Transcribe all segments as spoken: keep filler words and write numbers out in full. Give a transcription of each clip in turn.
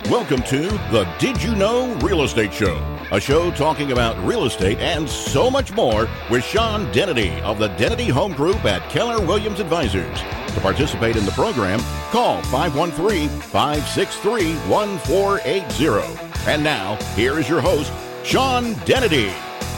Welcome to the Did You Know Real Estate Show, a show talking about real estate and so much more with Sean Dennedy of the Dennedy Home Group at Keller Williams Advisors. To participate in the program, call five one three, five six three, one four eight zero. And now, here is your host, Sean Dennedy.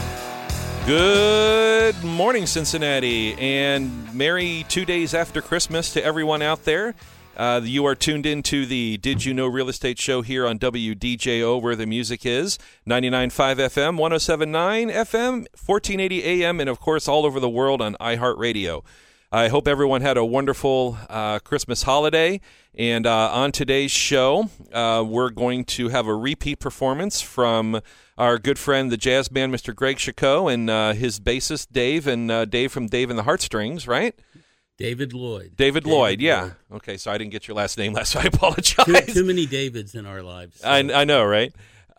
Good morning, Cincinnati, and merry two days after Christmas to everyone out there. Uh, you are tuned into the Did You Know Real Estate Show here on W D J O, where the music is, ninety-nine point five F M, one oh seven point nine F M, fourteen eighty A M, and, of course, all over the world on iHeartRadio. I hope everyone had a wonderful uh, Christmas holiday, and uh, on today's show, uh, we're going to have a repeat performance from our good friend, the jazz man, Mister Greg Chicot, and uh, his bassist, Dave, and uh, Dave from Dave and the Heartstrings, right? David Lloyd. David, David Lloyd, yeah. Lloyd. Okay, so I didn't get your last name last, so I apologize. Too, too many Davids in our lives. So. I, I know, right?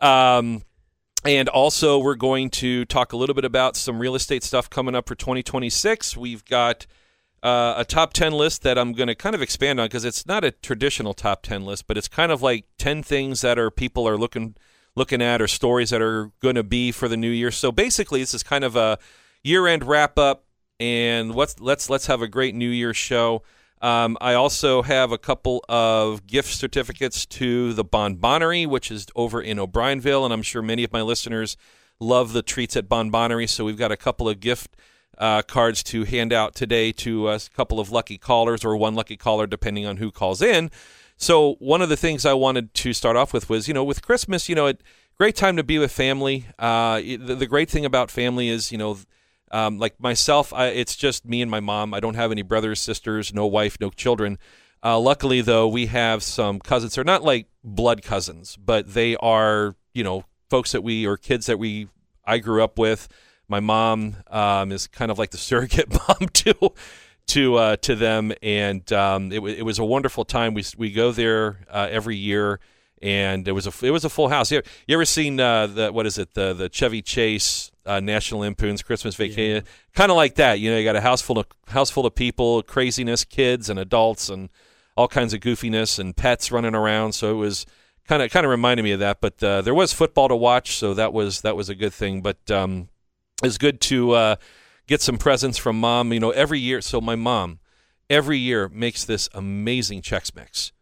Um, and also, we're going to talk a little bit about some real estate stuff coming up for twenty twenty-six. We've got uh, a top ten list that I'm going to kind of expand on because it's not a traditional top ten list, but it's kind of like ten things that are people are looking looking at or stories that are going to be for the new year. So basically, this is kind of a year-end wrap-up. And let's let's let's have a great New Year's show. Um, I also have a couple of gift certificates to the Bon Bonnery, which is over in O'Brienville, and I'm sure many of my listeners love the treats at Bon Bonnery. So we've got a couple of gift uh, cards to hand out today to a couple of lucky callers, or one lucky caller, depending on who calls in. So one of the things I wanted to start off with was, you know, with Christmas, you know, it great time to be with family. Uh, the, the great thing about family is, you know. Um, like myself, I, it's just me and my mom. I don't have any brothers, sisters, no wife, no children. Uh, luckily, though, we have some cousins. They're not like blood cousins, but they are, you know, folks that we, or kids that we, I grew up with. My mom um, is kind of like the surrogate mom to, to, uh, to them, and um, it, it was a wonderful time. We we go there uh, every year, and it was a it was a full house. You ever, you ever seen uh, the what is it the the Chevy Chase? Uh, National Lampoon's Christmas Vacation, yeah. Kind of like that. You know, you got a house full of house full of people, craziness, kids and adults, and all kinds of goofiness and pets running around. So it was kind of kind of reminded me of that. But uh, there was football to watch, so that was that was a good thing. But um, it's good to uh, get some presents from mom. You know, every year. So my mom every year makes this amazing Chex Mix.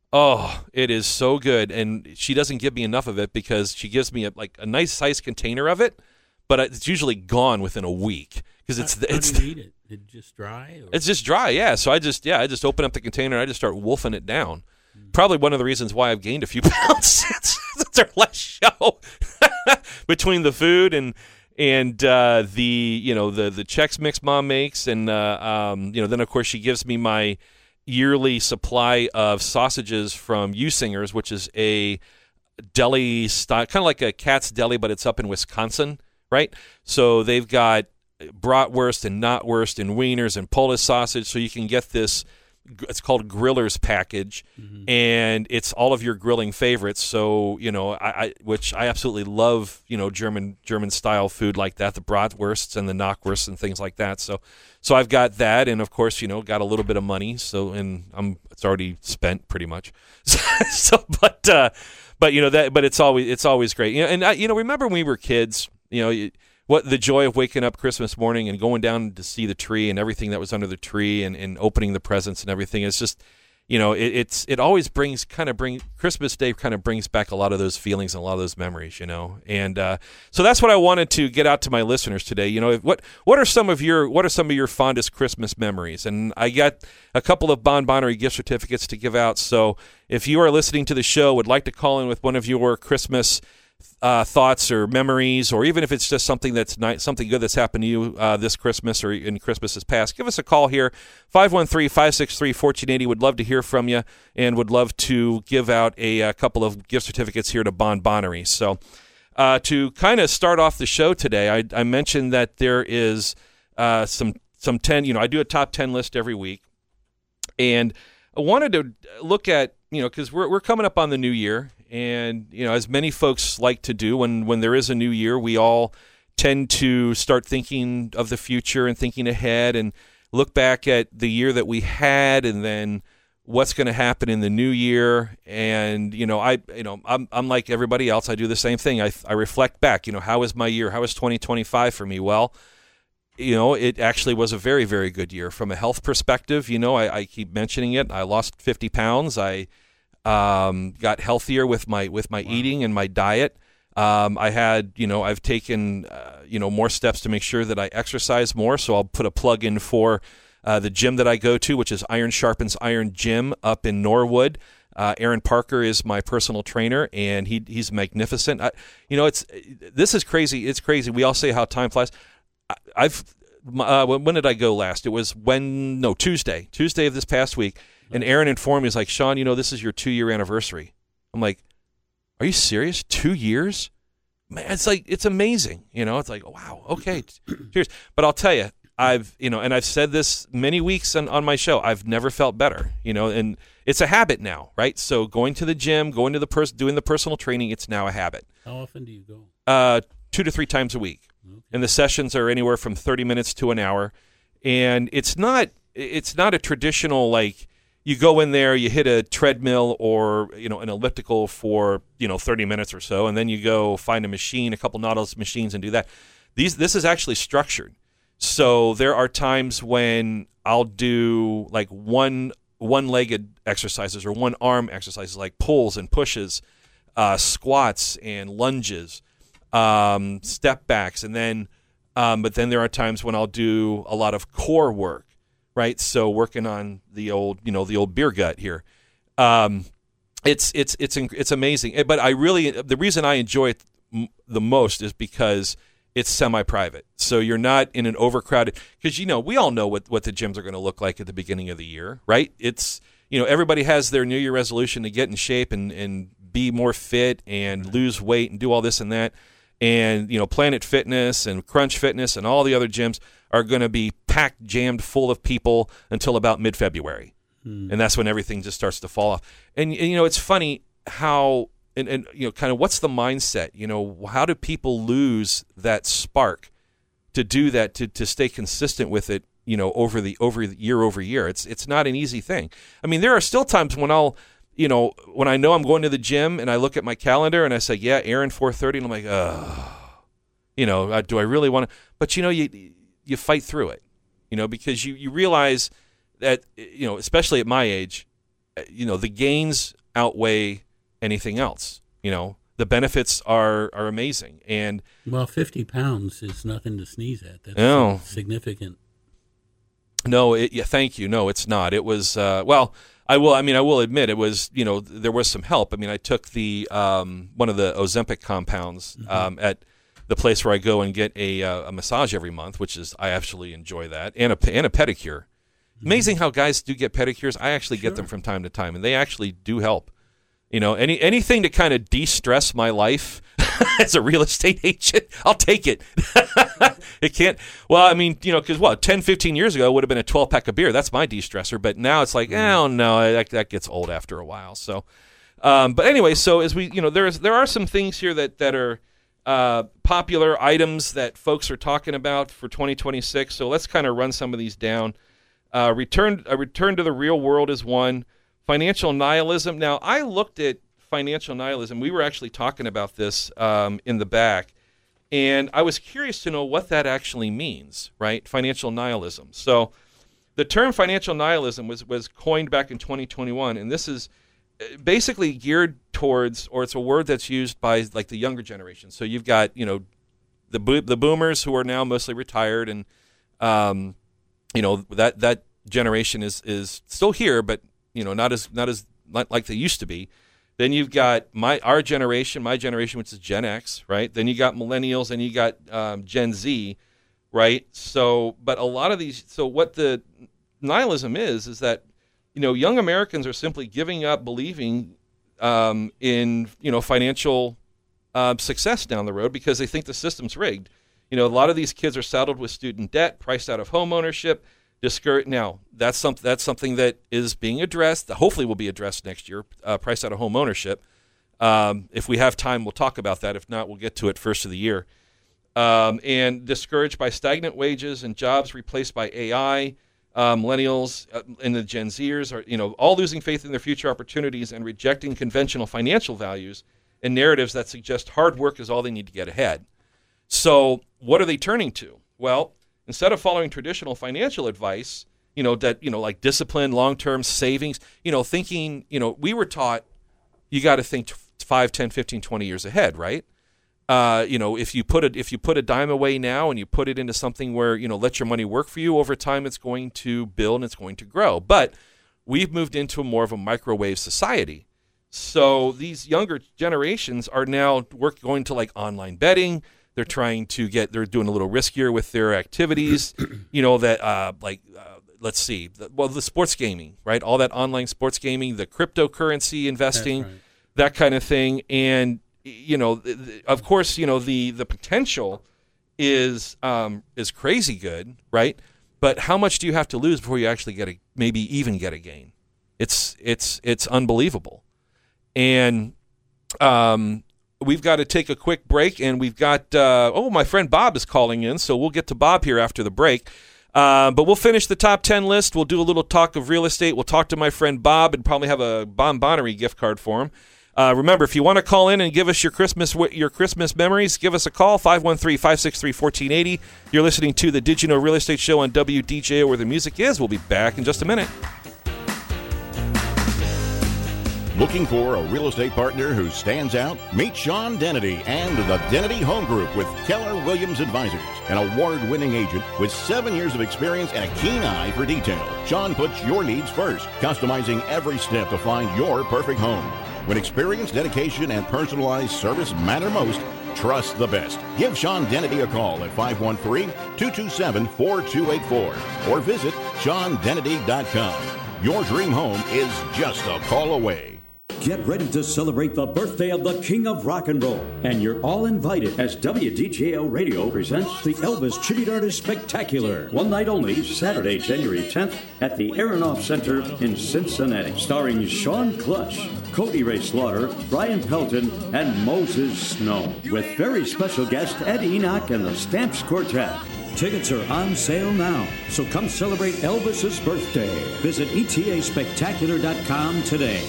Oh, it is so good, and she doesn't give me enough of it because she gives me a, like a nice size container of it. But it's usually gone within a week because it's how, it's. How do you eat it? Did it just dry? Or? It's just dry, yeah. So I just yeah, I just open up the container and I just start wolfing it down. Mm. Probably one of the reasons why I've gained a few pounds since, since our last show. Between the food and and uh, the you know the the Chex Mix mom makes, and uh, um, you know then of course she gives me my yearly supply of sausages from U-Singers, which is a deli style, kind of like a Cat's Deli, but it's up in Wisconsin. Right, so they've got bratwurst and knotwurst and wieners and Polish sausage, so you can get this. It's called Griller's package, mm-hmm. and it's all of your grilling favorites. So you know, I, I which I absolutely love. You know, German German style food like that, the bratwursts and the knockwursts and things like that. So, so I've got that, and of course, you know, got a little bit of money. So, and I'm it's already spent pretty much. so, but uh, but you know that, but it's always it's always great. You know, and I, you know, remember when we were kids. You know, what the joy of waking up Christmas morning and going down to see the tree and everything that was under the tree and, and opening the presents and everything. It's just, you know, it, it's it always brings kind of bring Christmas Day kind of brings back a lot of those feelings and a lot of those memories, you know. And uh, so that's what I wanted to get out to my listeners today. You know, what what are some of your what are some of your fondest Christmas memories? And I got a couple of Bon Bonnery gift certificates to give out. So if you are listening to the show, would like to call in with one of your Christmas Uh, thoughts or memories, or even if it's just something that's nice, something good that's happened to you uh, this Christmas or in Christmases past, give us a call here, five one three, five six three, one four eight zero. Would love to hear from you and would love to give out a, a couple of gift certificates here to Bon Bonnery. So uh, to kind of start off the show today, I, I mentioned that there is uh, some, some ten, you know, I do a top ten list every week, and I wanted to look at, you know, because we're we're coming up on the new year. And, you know, as many folks like to do, when, when there is a new year, we all tend to start thinking of the future and thinking ahead and look back at the year that we had and then what's going to happen in the new year. And, you know, I, you know, I'm, I'm like everybody else. I do the same thing. I, I reflect back, you know, how was my year? How was twenty twenty-five for me? Well, you know, it actually was a very, very good year from a health perspective. You know, I, I keep mentioning it. I lost fifty pounds. I um, got healthier with my, with my wow. eating and my diet. Um, I had, you know, I've taken, uh, you know, more steps to make sure that I exercise more. So I'll put a plug in for uh, the gym that I go to, which is Iron Sharpens Iron Gym up in Norwood. Uh, Aaron Parker is my personal trainer, and he he's magnificent. I, you know, it's this is crazy. It's crazy. We all say how time flies. I, I've uh, when did I go last? It was when no Tuesday, Tuesday of this past week, and Aaron informed me, he's like, Sean, you know, this is your two year anniversary. I'm like, are you serious? Two years? Man, it's like, it's amazing. You know, it's like, wow, okay, cheers. But I'll tell you, I've, you know, and I've said this many weeks on, on my show, I've never felt better, you know, and it's a habit now, right? So going to the gym, going to the person, doing the personal training, it's now a habit. How often do you go? Uh, two to three times a week. Okay. And the sessions are anywhere from thirty minutes to an hour. And it's not, it's not a traditional, like, you go in there, you hit a treadmill or, you know, an elliptical for, you know, thirty minutes or so, and then you go find a machine, a couple Nautilus machines, and do that. These This is actually structured. So there are times when I'll do like one one-legged exercises or one-arm exercises like pulls and pushes, uh, squats and lunges, um, step backs, and then, um, but then there are times when I'll do a lot of core work. Right, so working on the old, you know, the old beer gut here, um, it's it's it's it's amazing. But I really, the reason I enjoy it the most is because it's semi-private. So you're not in an overcrowded. Because you know, we all know what, what the gyms are going to look like at the beginning of the year, right? It's, you know, everybody has their New Year resolution to get in shape and and be more fit and lose weight and do all this and that. And, you know, Planet Fitness and Crunch Fitness and all the other gyms are going to be packed, jammed full of people until about mid-February. Hmm. And that's when everything just starts to fall off. And, and you know, it's funny how, and, and, you know, kind of what's the mindset? You know, how do people lose that spark to do that, to, to stay consistent with it, you know, over the over the year over year? It's it's not an easy thing. I mean, there are still times when I'll, you know, when I know I'm going to the gym and I look at my calendar and I say, yeah, Aaron, four thirty, and I'm like, oh, you know, uh, do I really want to? But, you know, you you fight through it, you know, because you, you realize that, you know, especially at my age, you know, the gains outweigh anything else. You know, the benefits are, are amazing. And well, fifty pounds is nothing to sneeze at. That's no. significant. No, it, yeah, thank you. No, it's not. It was, uh, well, I will, I mean, I will admit it was, you know, there was some help. I mean, I took the, um, one of the Ozempic compounds mm-hmm. um, at the place where I go and get a, uh, a massage every month, which is, I actually enjoy that, and a, and a pedicure. Mm-hmm. Amazing how guys do get pedicures. I actually sure. get them from time to time, and they actually do help. You know, any anything to kind of de-stress my life as a real estate agent, I'll take it. It can't, well, I mean, you know, because what, ten, fifteen years ago, it would have been a twelve-pack of beer. That's my de-stressor. But now it's like, oh, no, that, that gets old after a while. So, um, but anyway, so as we, you know, there's there are some things here that, that are uh, popular items that folks are talking about for twenty twenty-six. So let's kind of run some of these down. Uh, return, a return to the real world is one. Financial nihilism. Now, I looked at financial nihilism. We were actually talking about this um, in the back, and I was curious to know what that actually means, right? Financial nihilism. So the term financial nihilism was, was coined back in twenty twenty-one, and this is basically geared towards, or it's a word that's used by like the younger generation. So you've got, you know, the bo- the boomers who are now mostly retired, and um, you know, that that generation is is still here, but you know, not as not as not like they used to be. Then you've got my our generation, my generation, which is Gen X, right? Then you got millennials, and you got um, Gen Z, right? So, but a lot of these, so what the nihilism is, is that, you know, young Americans are simply giving up believing um, in, you know, financial uh, success down the road because they think the system's rigged. You know, a lot of these kids are saddled with student debt, priced out of home ownership. Discourage, now, that's, some, that's something that is being addressed, that hopefully will be addressed next year, uh, priced out of home ownership. Um, if we have time, we'll talk about that. If not, we'll get to it first of the year. Um, and discouraged by stagnant wages and jobs replaced by A I, uh, millennials uh, and the Gen Zers are, you know, all losing faith in their future opportunities and rejecting conventional financial values and narratives that suggest hard work is all they need to get ahead. So what are they turning to? Well, instead of following traditional financial advice, you know, that, you know, like discipline, long-term savings, you know, thinking, you know, we were taught you got to think five, ten, fifteen, twenty years ahead, right? Uh, you know, if you put a, if you put a dime away now and you put it into something where, you know, let your money work for you, over time it's going to build and it's going to grow. But we've moved into a more of a microwave society. So these younger generations are now work going to like online betting. They're trying to get, they're doing a little riskier with their activities, you know, that uh, like, uh, let's see, the, well, the sports gaming, right? All that online sports gaming, the cryptocurrency investing, right. That kind of thing. And, you know, th- th- of course, you know, the, the potential is um, is crazy good, right? But how much do you have to lose before you actually get a, maybe even get a gain? It's, it's, it's unbelievable. And, um, we've got to take a quick break, and we've got, uh, oh, my friend Bob is calling in, so we'll get to Bob here after the break. Uh, but we'll finish the top ten list. We'll do a little talk of real estate. We'll talk to my friend Bob and probably have a Bonbonnery gift card for him. Uh, remember, if you want to call in and give us your Christmas your Christmas memories, give us a call, five one three, five six three, one four eight zero. You're listening to the Did You Know Real Estate Show on W D J O, where the music is. We'll be back in just a minute. Looking for a real estate partner who stands out? Meet Sean Dennedy and the Dennedy Home Group with Keller Williams Advisors, an award-winning agent with seven years of experience and a keen eye for detail. Sean puts your needs first, customizing every step to find your perfect home. When experience, dedication, and personalized service matter most, trust the best. Give Sean Dennedy a call at five one three, two two seven, four two eight four or visit sean dennedy dot com. Your dream home is just a call away. Get ready to celebrate the birthday of the King of Rock and Roll. And you're all invited as W D J O Radio presents the Elvis Tribute Artist Spectacular. One night only, Saturday, January tenth, at the Aronoff Center in Cincinnati. Starring Sean Clutch, Cody Ray Slaughter, Brian Pelton, and Moses Snow. With very special guest Ed Enoch and the Stamps Quartet. Tickets are on sale now, so come celebrate Elvis's birthday. Visit E T A spectacular dot com today.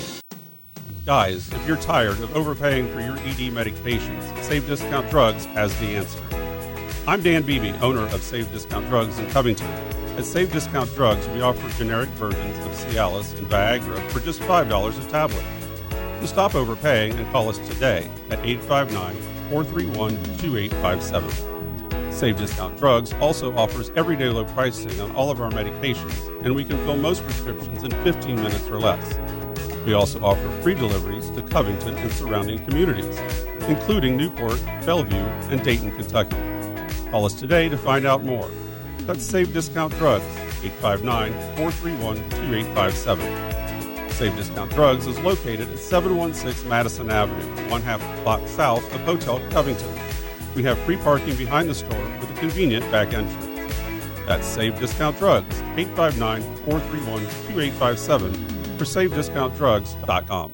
Guys, if you're tired of overpaying for your E D medications, Save Discount Drugs has the answer. I'm Dan Beebe, owner of Save Discount Drugs in Covington. At Save Discount Drugs, we offer generic versions of Cialis and Viagra for just five dollars a tablet. So stop overpaying and call us today at eight five nine, four three one, two eight five seven. Save Discount Drugs also offers everyday low pricing on all of our medications, and we can fill most prescriptions in fifteen minutes or less. We also offer free deliveries to Covington and surrounding communities, including Newport, Bellevue, and Dayton, Kentucky. Call us today to find out more. That's Save Discount Drugs, eight five nine, four three one, two eight five seven. Save Discount Drugs is located at seven one six Madison Avenue, one half block south of Hotel Covington. We have free parking behind the store with a convenient back entrance. That's Save Discount Drugs, eight five nine, four three one, two eight five seven. For save discount drugs dot com.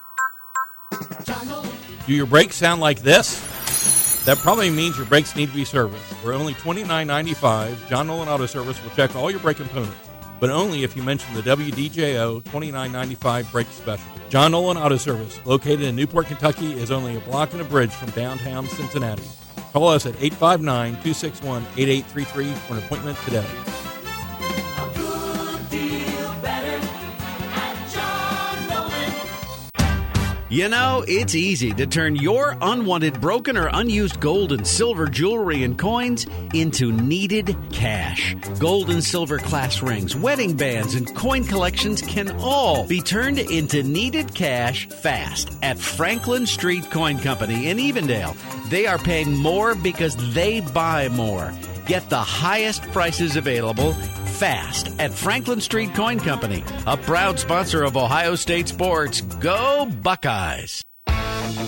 Do your brakes sound like this? That probably means your brakes need to be serviced. For only twenty-nine ninety-five, John Nolan Auto Service will check all your brake components, but only if you mention the W D J O twenty-nine ninety-five brake special. John Nolan Auto Service, located in Newport, Kentucky, is only a block and a bridge from downtown Cincinnati. Call us at eight five nine, two six one, eight eight three three for an appointment today. You know, it's easy to turn your unwanted, broken, or unused gold and silver jewelry and coins into needed cash. Gold and silver class rings, wedding bands, and coin collections can all be turned into needed cash fast at Franklin Street Coin Company in Evendale. They are paying more because they buy more. Get the highest prices available fast at Franklin Street Coin Company, a proud sponsor of Ohio State sports. Go Buckeyes! All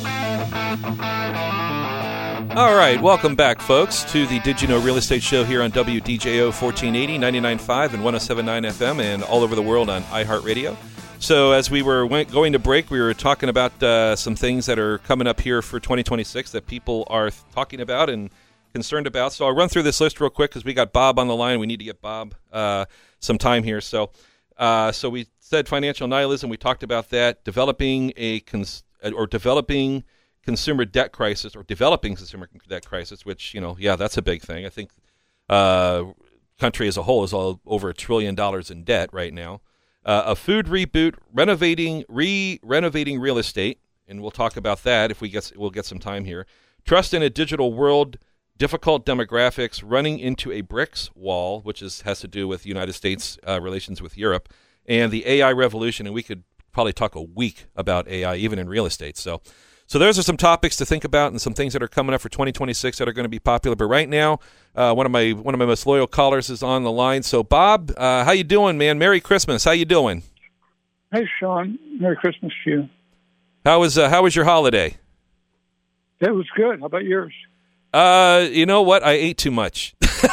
right, welcome back, folks, to the Did You Know Real Estate Show here on W D J O fourteen eighty, ninety-nine point five, and one oh seven point nine F M, and all over the world on iHeartRadio. So as we were went, going to break, we were talking about uh, some things that are coming up here for twenty twenty-six that people are talking about and concerned about. So I'll run through this list real quick because we got Bob on the line. We need to get Bob uh, some time here. So, uh, so we said financial nihilism. We talked about that. Developing a cons- or developing consumer debt crisis or developing consumer debt crisis, which, you know, yeah, that's a big thing. I think uh, country as a whole is all over a trillion dollars in debt right now. Uh, a food reboot, renovating, re-renovating real estate, and we'll talk about that if we get we'll get some time here. Trust in a digital world, difficult demographics, running into a bricks wall, which is has to do with United States uh, relations with Europe, and the A I revolution. And we could probably talk a week about A I, even in real estate. So, so those are some topics to think about and some things that are coming up for twenty twenty-six that are going to be popular. But right now, uh, one of my one of my most loyal callers is on the line. So, Bob, uh, how you doing, man? Merry Christmas. How you doing? Hey, Sean. Merry Christmas to you. How was uh, how was your holiday? It was good. How about yours? Uh, you know what? I ate too much.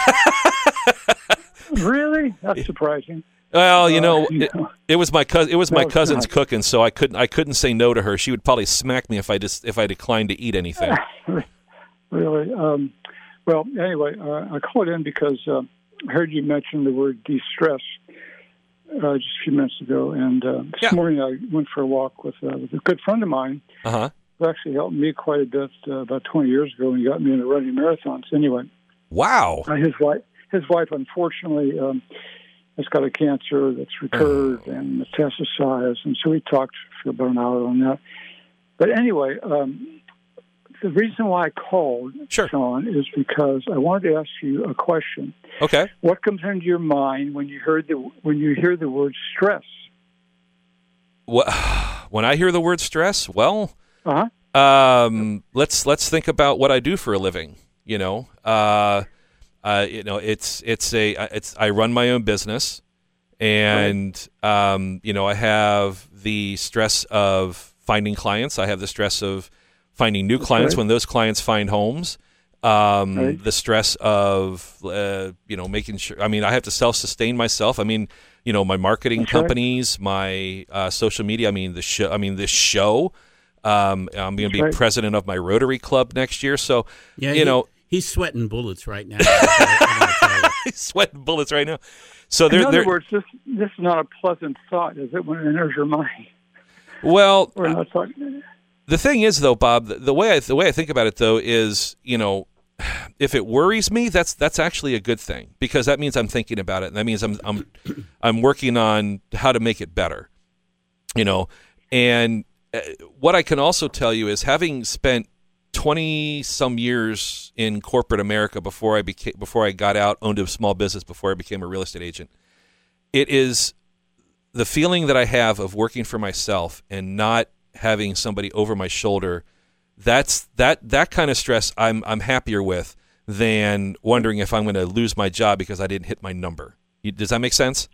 Really? That's surprising. Well, you know, Uh, you it, know. it was my cousin. It was No, my it's cousin's not. cooking, so I couldn't. I couldn't say no to her. She would probably smack me if I just if I declined to eat anything. Really? Um, well, anyway, uh, I called in because uh, I heard you mention the word de-stress uh, just a few minutes ago. And uh, this Yeah. morning I went for a walk with, uh, with a good friend of mine Uh huh. who actually helped me quite a bit uh, about twenty years ago when he got me into running marathons. Anyway, Wow. uh, his wife, his wife, unfortunately, um, has got a cancer that's recurred and metastasized, and so we talked for about an hour on that. But anyway, um, the reason why I called, Sure. Sean, is because I wanted to ask you a question. Okay. What comes into your mind when you heard the when you hear the word stress? Well, when I hear the word stress, well, Uh huh. um, let's let's think about what I do for a living. You know, uh, uh, you know, it's it's a it's I run my own business, and um, you know, I have the stress of finding clients. I have the stress of finding new clients right. when those clients find homes. Um, Right. The stress of uh, you know making sure. I mean, I have to self-sustain myself. I mean, you know, my marketing That's right. companies, my uh, social media. I mean, the show. I mean, this show. Um, I'm going to be right. president of my Rotary Club next year. So, Yeah, you he- know, he's sweating bullets right now. I'm gonna tell you. he's sweating bullets right now. So In there, other there. words, this this is not a pleasant thought, is it, when it enters your mind? Well, We're not talking. the thing is, though, Bob, the, the way I the way I think about it, though, is you know, if it worries me, that's that's actually a good thing because that means I'm thinking about it, and that means I'm I'm I'm working on how to make it better. You know, and uh, what I can also tell you is having spent twenty some years in corporate America before I became before I got out, owned a small business before I became a real estate agent. It is the feeling that I have of working for myself and not having somebody over my shoulder. That's that that kind of stress I'm I'm happier with than wondering if I'm going to lose my job because I didn't hit my number. You, does that make sense?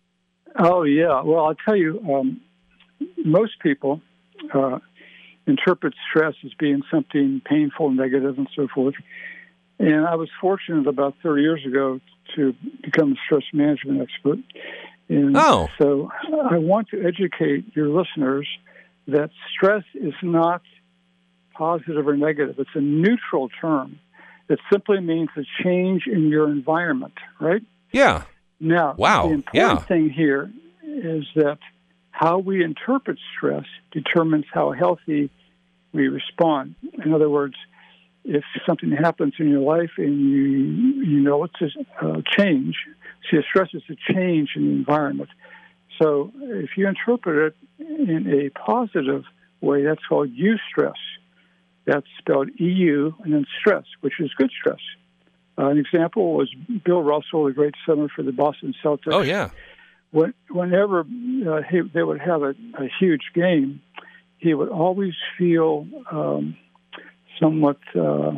Oh, yeah. Well, I'll tell you, um, most people uh, interpret stress as being something painful, negative, and so forth. And I was fortunate about thirty years ago to become a stress management expert. And Oh. so I want to educate your listeners that stress is not positive or negative. It's a neutral term. It simply means a change in your environment, right? Yeah. Now, Wow, the important yeah. thing here is that how we interpret stress determines how healthy we respond. In other words, if something happens in your life and you you know it's a uh, change, see, a stress is a change in the environment. So if you interpret it in a positive way, that's called eustress. That's spelled E U and then stress, which is good stress. Uh, an example was Bill Russell, the great center for the Boston Celtics. Oh yeah. When, whenever uh, he, they would have a, a huge game, he would always feel um, somewhat uh,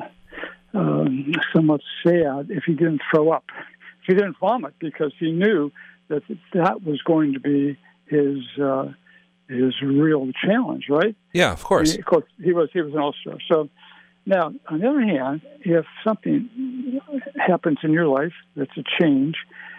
um, somewhat sad if he didn't throw up, if he didn't vomit, because he knew that that was going to be his uh, his real challenge, right? Yeah, of course. And of course, he was he was an all-star. So now, on the other hand, if something happens in your life that's a change,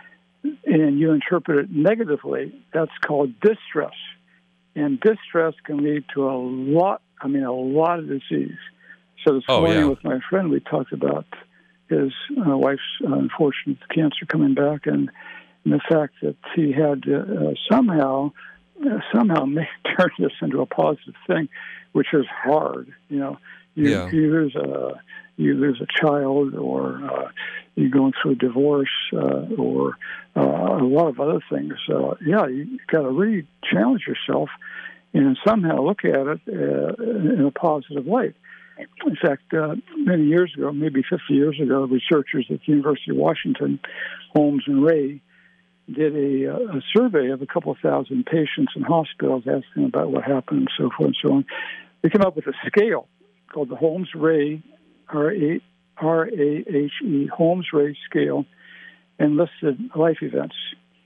and you interpret it negatively, that's called distress. And distress can lead to a lot, I mean, a lot of disease. So this Oh, morning yeah. with my friend, we talked about his uh, wife's uh, unfortunate cancer coming back, and, and the fact that he had to uh, somehow uh, somehow make, turn this into a positive thing, which is hard. You know, you, Yeah. you lose a you lose a child, or uh, you're going through a divorce, uh, or uh, a lot of other things. Uh, yeah, you got to really challenge yourself and somehow look at it uh, in a positive light. In fact, uh, many years ago, maybe fifty years ago, researchers at the University of Washington, Holmes and Ray, did a, a survey of a couple of thousand patients in hospitals, asking about what happened and so forth and so on. They came up with a scale called the Holmes-Ray, R A H E, Holmes-Ray scale, and listed life events.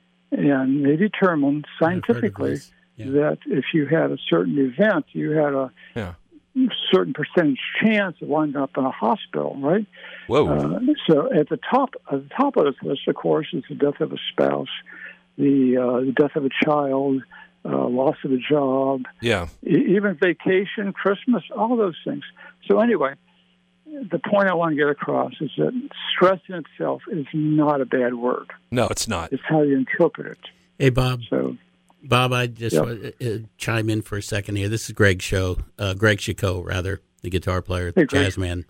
And they determined scientifically Yeah. that if you had a certain event, you had a Yeah. certain percentage chance of winding up in a hospital, right? Whoa. Uh, so at the top, at the top of this list, of course, is the death of a spouse, the, uh, the death of a child, uh, loss of a job, Yeah. e- even vacation, Christmas, all those things. So anyway, the point I want to get across is that stress in itself is not a bad word. No, it's not. It's how you interpret it. Hey, Bob. So. Bob, I just Yep. want to uh, chime in for a second here. This is Greg Show, uh, Greg Chicot, rather, the guitar player, Hey, Greg. jazz man.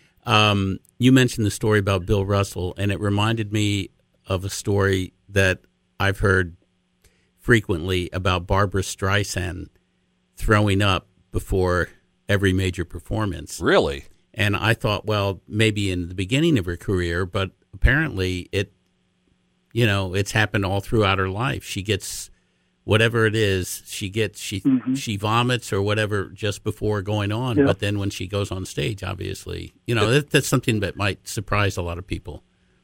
Um, you mentioned the story about Bill Russell, and it reminded me of a story that I've heard frequently about Barbra Streisand throwing up before every major performance. Really? And I thought, well, maybe in the beginning of her career, but apparently it, you know, it's happened all throughout her life. She gets whatever it is, she gets, she Mm-hmm. she vomits or whatever just before going on. Yeah. But then when she goes on stage, obviously, you know, that, that's something that might surprise a lot of people.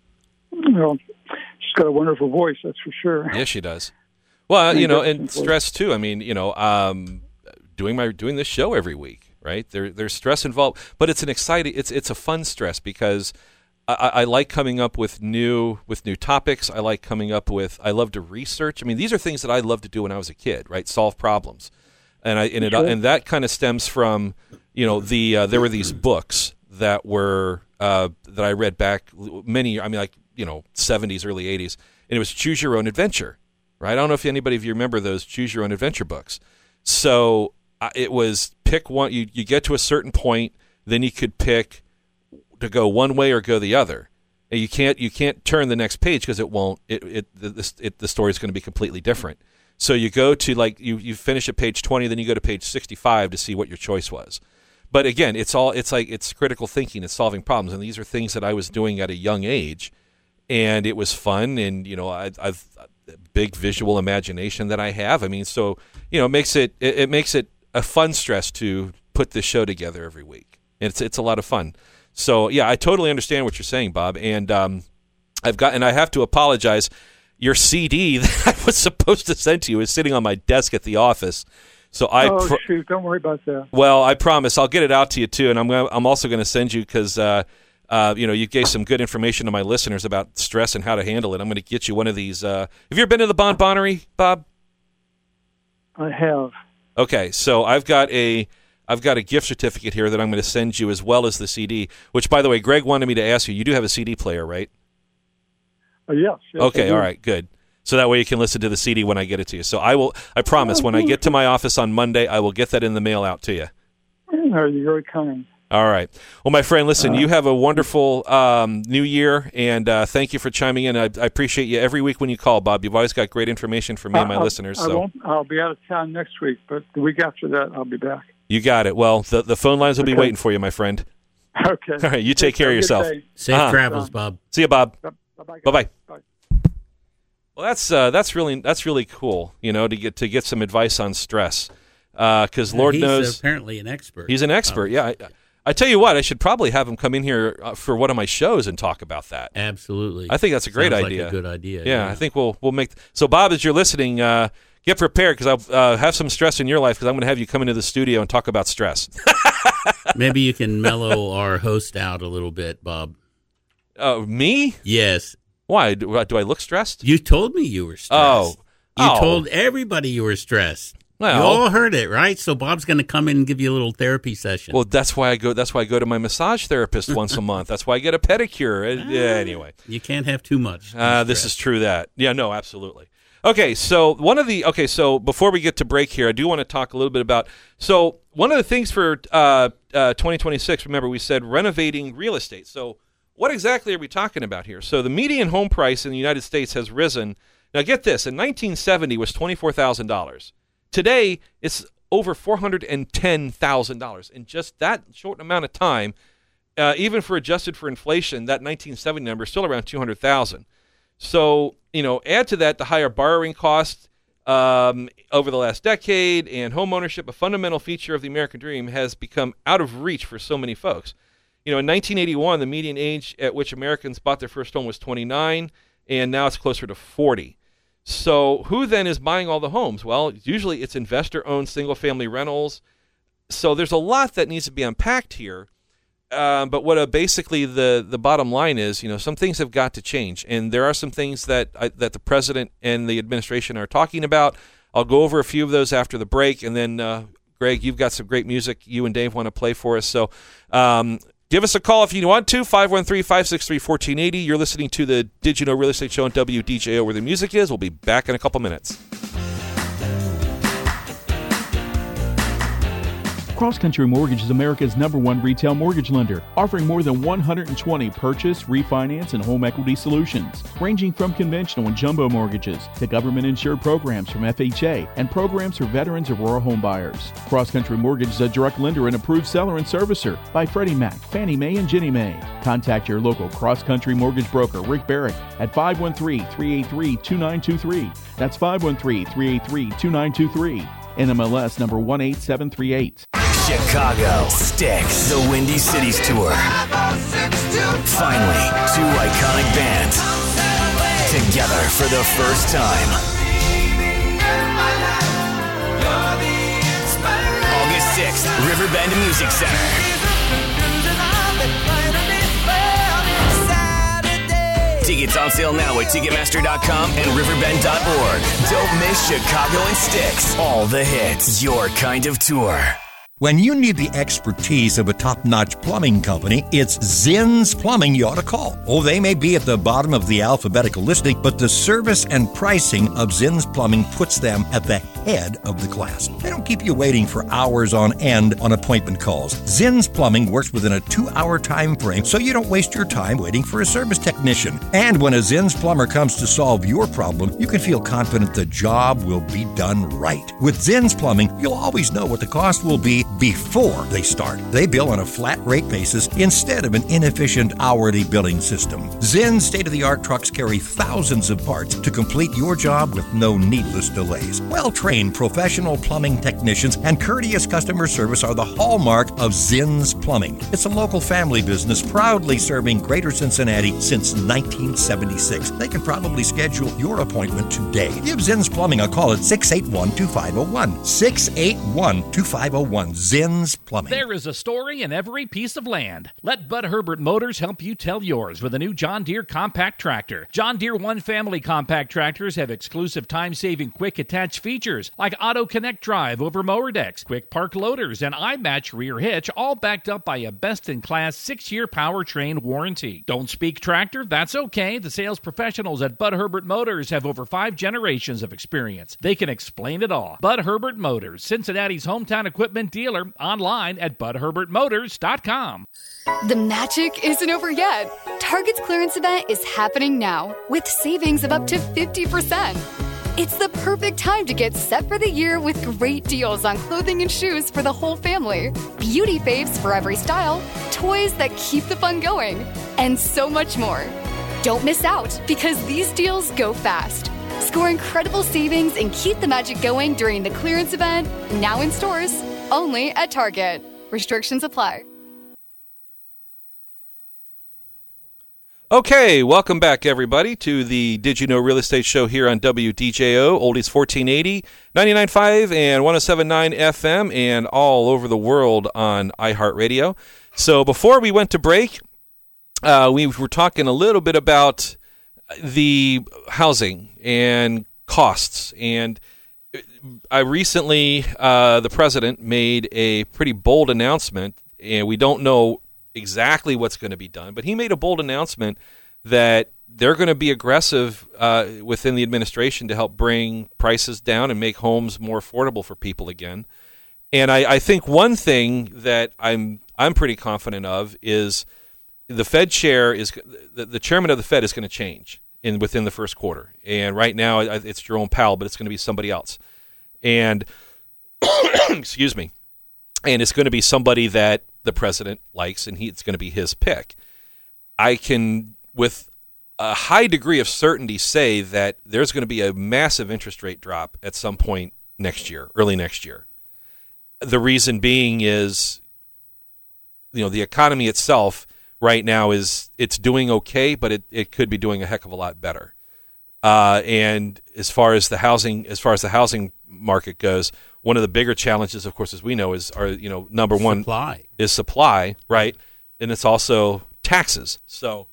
Well, she's got a wonderful voice, that's for sure. Yeah, she does. Well, you know, and Definitely. stress too. I mean, you know, um, doing my doing this show every week, right? There, there's stress involved, but it's an exciting, it's it's a fun stress because I, I like coming up with new with new topics. I like coming up with. I love to research. I mean, these are things that I loved to do when I was a kid, right? Solve problems, and I and it Sure. and that kind of stems from, you know, the uh, there were these books that were uh, that I read back many. I mean, like you know, seventies, early eighties, and it was Choose Your Own Adventure. Right? I don't know if anybody of you remember those Choose Your Own Adventure books. So uh, it was pick one. You, you get to a certain point, then you could pick to go one way or go the other. And you can't you can't turn the next page because it won't. It it the the, it, the story is going to be completely different. So you go to like you you finish at page twenty, then you go to page sixty-five to see what your choice was. But again, it's all it's like it's critical thinking, it's solving problems, and these are things that I was doing at a young age, and it was fun. And you know, I, I've big visual imagination that I have. I mean, so you know, it makes it, it it makes it a fun stress to put this show together every week. And it's it's a lot of fun. So yeah, I totally understand what you're saying, Bob. And um, I've got and I have to apologize. Your C D that I was supposed to send to you is sitting on my desk at the office. So I oh, pro- shoot, don't worry about that. well, I promise I'll get it out to you too. And I'm gonna, I'm also going to send you because. Uh, Uh, you know, you gave some good information to my listeners about stress and how to handle it. I'm going to get you one of these. Uh, have you ever been to the Bon Bonnery, Bob? I have. Okay, so I've got a I've got a gift certificate here that I'm going to send you as well as the C D. Which, by the way, Greg wanted me to ask you. You do have a C D player, right? Uh, yes, yes. I Okay, do. all right, good. So that way you can listen to the C D when I get it to you. So I will. I promise when I get to my office on Monday, I will get that in the mail out to you. Oh, you're very kind. All right. Well, my friend, listen, you have a wonderful um, new year, and uh, thank you for chiming in. I, I appreciate you every week when you call, Bob. You've always got great information for me and my I, listeners. I, So won't, I'll be out of town next week, but the week after that, I'll be back. you got it. Well, the, the phone lines will be Okay. waiting for you, my friend. Okay. All right, you take care of Have a good yourself. day. Safe Uh-huh. travels, Bob. See you, Bob. Bye-bye. Bye-bye. Bye. Well, that's uh, that's really that's really cool, you know, to get to get some advice on stress, because Lord He's knows apparently an expert. he's an expert. Yeah, I, I tell you what, I should probably have him come in here uh, for one of my shows and talk about that. Absolutely. I think that's a great Sounds idea. Like a good idea. Yeah, I think we'll we'll make. So, Bob, as you're listening, uh, get prepared because I'll uh, have some stress in your life because I'm going to have you come into the studio and talk about stress. Maybe you can mellow our host out a little bit, Bob. Uh, me? Yes. Why do, do I look stressed? You told me you were stressed. Oh. You Oh. told everybody you were stressed. Well, you all heard it, right? So Bob's going to come in and give you a little therapy session. Well, that's why I go. That's why I go to my massage therapist once a month. That's why I get a pedicure. Uh, yeah, anyway, you can't have too much. Uh, this is true. That yeah, no, absolutely. Okay, so one of the okay, so before we get to break here, I do want to talk a little bit about. So one of the things for uh, uh, twenty twenty-six. Remember, we said renovating real estate. So what exactly are we talking about here? So the median home price in the United States has risen. Now, get this: in nineteen seventy, was twenty-four thousand dollars. Today, it's over four hundred ten thousand dollars. In just that short amount of time, uh, even for adjusted for inflation, that nineteen seventy number is still around two hundred thousand dollars. So, you know, add to that the higher borrowing costs um, over the last decade, and home ownership, a fundamental feature of the American dream, has become out of reach for so many folks. You know, in nineteen eighty-one, the median age at which Americans bought their first home was twenty-nine, and now it's closer to forty. So who then is buying all the homes? Well, usually it's investor-owned single-family rentals. So there's a lot that needs to be unpacked here. Um, but what uh, basically the, the bottom line is, you know, some things have got to change. And there are some things that I, that the president and the administration are talking about. I'll go over a few of those after the break. And then, uh, Greg, you've got some great music you and Dave want to play for us. So um, give us a call if you want to, five one three, five six three, one four eight zero. You're listening to the Did You Know Real Estate Show on W D J O, where the music is. We'll be back in a couple minutes. Cross Country Mortgage is America's number one retail mortgage lender, offering more than one hundred twenty purchase, refinance, and home equity solutions, ranging from conventional and jumbo mortgages to government-insured programs from F H A and programs for veterans or rural home buyers. Cross Country Mortgage is a direct lender and approved seller and servicer by Freddie Mac, Fannie Mae, and Ginnie Mae. Contact your local Cross Country Mortgage broker, Rick Barrick, at five one three, three eight three, two nine two three. That's five one three, three eight three, two nine two three. N M L S number one eight seven three eight. Chicago Sticks, the Windy Cities Tour. Finally, two iconic bands together for the first time. August sixth, Riverbend Music Center. Tickets on sale now at Ticketmaster dot com and Riverbend dot org. Don't miss Chicago and Sticks. All the hits. Your kind of tour. When you need the expertise of a top-notch plumbing company, it's Zinn's Plumbing you ought to call. Oh, they may be at the bottom of the alphabetical listing, but the service and pricing of Zinn's Plumbing puts them at the head of the class. They don't keep you waiting for hours on end on appointment calls. Zinn's Plumbing works within a two-hour time frame, so you don't waste your time waiting for a service technician. And when a Zinn's plumber comes to solve your problem, you can feel confident the job will be done right. With Zinn's Plumbing, you'll always know what the cost will be before they start. They bill on a flat rate basis instead of an inefficient hourly billing system. Zinn's state-of-the-art trucks carry thousands of parts to complete your job with no needless delays. Well-trained professional plumbing technicians and courteous customer service are the hallmark of Zinn's Plumbing. It's a local family business proudly serving Greater Cincinnati since nineteen seventy-six. They can probably schedule your appointment today. Give Zinn's Plumbing a call at six eight one, two five zero one. six eight one, two five zero one. Zinn's Plumbing. There is a story in every piece of land. Let Bud Herbert Motors help you tell yours with a new John Deere compact tractor. John Deere One Family compact tractors have exclusive time-saving quick attach features like Auto Connect Drive over mower decks, quick park loaders, and iMatch rear hitch, all backed up by a best-in-class six-year powertrain warranty. Don't speak tractor? That's okay. The sales professionals at Bud Herbert Motors have over five generations of experience. They can explain it all. Bud Herbert Motors, Cincinnati's hometown equipment dealer, online at bud herbert motors dot com. The magic isn't over yet. Target's clearance event is happening now with savings of up to fifty percent. It's the perfect time to get set for the year with great deals on clothing and shoes for the whole family, beauty faves for every style, toys that keep the fun going, and so much more. Don't miss out because these deals go fast. Score incredible savings and keep the magic going during the clearance event, now in stores, only at Target. Restrictions apply. Okay, welcome back, everybody, to the Did You Know Real Estate Show here on W D J O, Oldies fourteen eighty, ninety-nine point five, and one oh seven point nine F M, and all over the world on iHeartRadio. So before we went to break, uh, we were talking a little bit about the housing and costs, and I recently, uh, the president made a pretty bold announcement, and we don't know exactly what's going to be done, but he made a bold announcement that they're going to be aggressive uh, within the administration to help bring prices down and make homes more affordable for people again. And I, I think one thing that I'm I'm pretty confident of is the Fed chair is the, the chairman of the Fed is going to change in within the first quarter. And right now it's Jerome Powell, but it's going to be somebody else. And excuse me, and it's going to be somebody that the president likes, and he, it's going to be his pick. I can, with a high degree of certainty, say that there's going to be a massive interest rate drop at some point next year, early next year. The reason being is, you know, the economy itself right now is it's doing okay, but it, it could be doing a heck of a lot better. Uh, and as far as the housing, as far as the housing market goes, one of the bigger challenges, of course, as we know, is are you know number one supply. is supply, right? And it's also taxes. So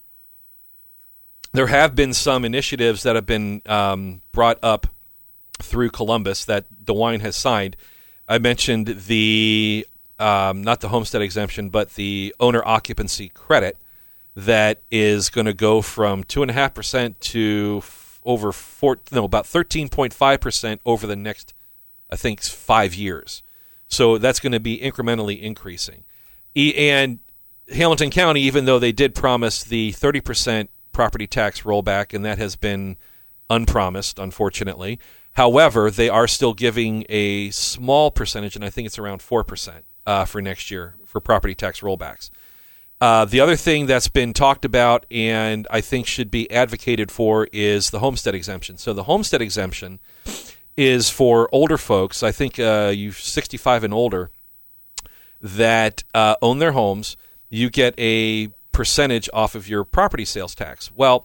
there have been some initiatives that have been um, brought up through Columbus that DeWine has signed. I mentioned the um, not the homestead exemption, but the owner occupancy credit that is going to go from two and a half percent to f- over four, no, about thirteen point five percent over the next, I think, five years. So that's going to be incrementally increasing. E- and Hamilton County, even though they did promise the thirty percent property tax rollback, and that has been unpromised, unfortunately. However, they are still giving a small percentage, and I think it's around four percent uh, for next year for property tax rollbacks. Uh, the other thing that's been talked about and I think should be advocated for is the homestead exemption. So the homestead exemption is for older folks, I think uh, you sixty-five and older, that uh, own their homes. You get a percentage off of your property sales tax. Well,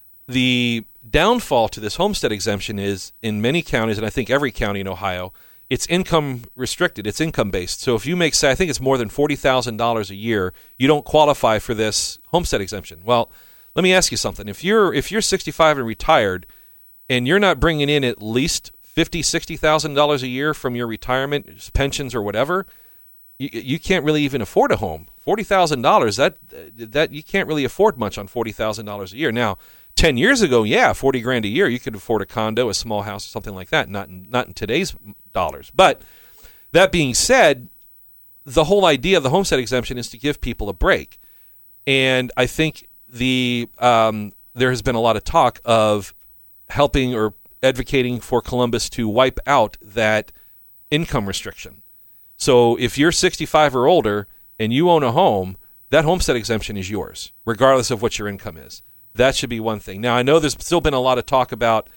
the downfall to this homestead exemption is in many counties, and I think every county in Ohio, it's income restricted. It's income based. So if you make, say, I think it's more than forty thousand dollars a year, you don't qualify for this homestead exemption. Well, let me ask you something. If you're if you're sixty-five and retired, and you're not bringing in at least fifty thousand dollars, sixty thousand dollars a year from your retirement, pensions or whatever, you, you can't really even afford a home. forty thousand dollars, that that you can't really afford much on forty thousand dollars a year. Now, ten years ago, yeah, forty grand a year, you could afford a condo, a small house, something like that. Not in, not in today's dollars. But that being said, the whole idea of the homestead exemption is to give people a break. And I think the um, there has been a lot of talk of helping or advocating for Columbus to wipe out that income restriction. So if you're sixty-five or older and you own a home, that homestead exemption is yours, regardless of what your income is. That should be one thing. Now, I know there's still been a lot of talk about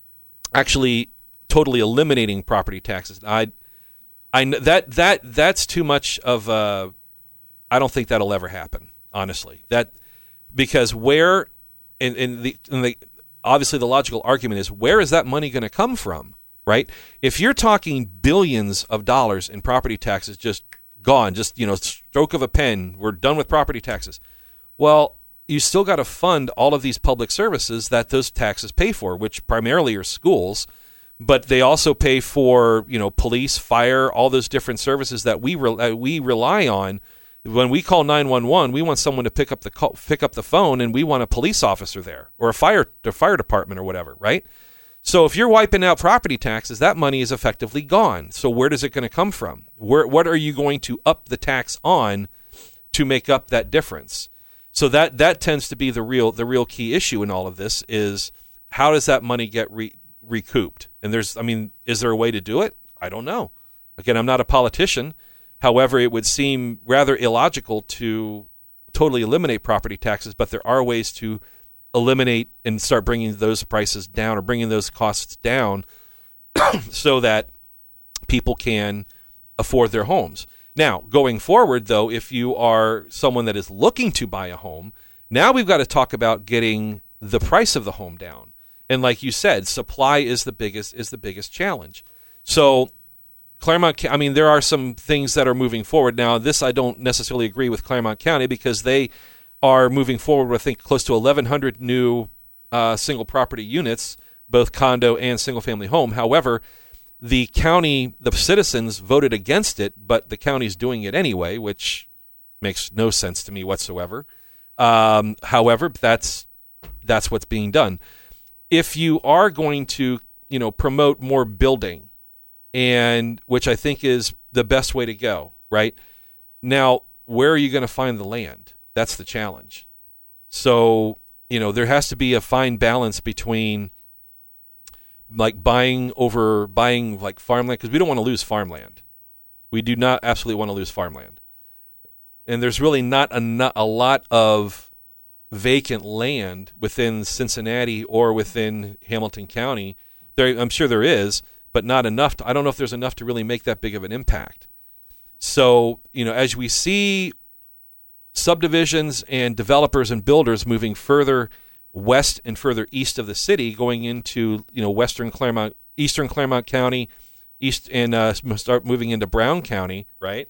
actually totally eliminating property taxes. I, I that that that's too much of a. I don't think that'll ever happen, honestly. That because where, and, and the, and the obviously the logical argument is where is that money going to come from, right? If you're talking billions of dollars in property taxes just gone, just you know, stroke of a pen, we're done with property taxes. Well, you still got to fund all of these public services that those taxes pay for, which primarily are schools, but they also pay for, you know, police, fire, all those different services that we re- we rely on. When we call nine one one, we want someone to pick up the call, pick up the phone, and we want a police officer there or a fire a fire department or whatever, right? So if you're wiping out property taxes, that money is effectively gone. So where does it going to come from? Where what are you going to up the tax on to make up that difference? So that, that tends to be the real the real key issue in all of this is how does that money get re, recouped? And there's, I mean, is there a way to do it? I don't know. Again, I'm not a politician. However, it would seem rather illogical to totally eliminate property taxes, but there are ways to eliminate and start bringing those prices down or bringing those costs down so that people can afford their homes. Now, going forward, though, if you are someone that is looking to buy a home, now we've got to talk about getting the price of the home down. And like you said, supply is the biggest is the biggest challenge. So Claremont, I mean, there are some things that are moving forward. Now, this I don't necessarily agree with Claremont County because they are moving forward with, I think, close to eleven hundred new uh, single property units, both condo and single family home. However, the county, the citizens voted against it, but the county's doing it anyway, which makes no sense to me whatsoever. Um, however, that's that's what's being done. If you are going to, you know, promote more building, and which I think is the best way to go, right? Now, where are you going to find the land? That's the challenge. So, you know, there has to be a fine balance between like buying over buying like farmland, because we don't want to lose farmland. We do not absolutely want to lose farmland. And there's really not a, not a lot of vacant land within Cincinnati or within Hamilton County. There, I'm sure there is, but not enough. To, I don't know if there's enough to really make that big of an impact. So, you know, as we see subdivisions and developers and builders moving further west and further east of the city, going into, you know, western Claremont, eastern Claremont County, east, and uh, start moving into Brown County, right?